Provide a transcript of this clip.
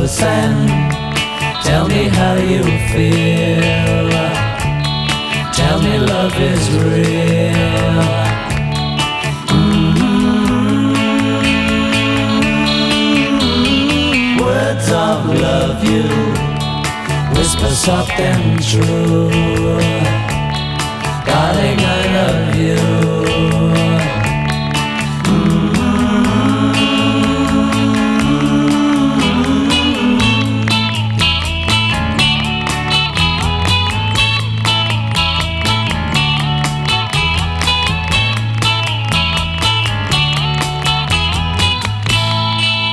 the sand. Tell me how you feel. Tell me love is real. Words of love you whisper soft and true. Darling, I love you.